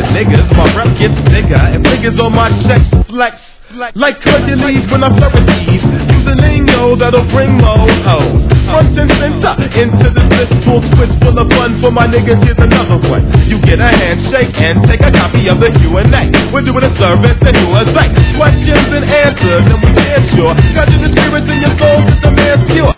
with niggas, my rep gets bigger, and niggas on my checks flex. Like could you leave when I flirt with Eve? Use a lingo that'll bring more hoes. Front and center, into the fistful twist full of fun for my niggas, here's another one. You get a handshake and take a copy of the Q&A. We're doing a service and you a say questions and answers, and we damn sure got you the spirits in your soul that the man's pure.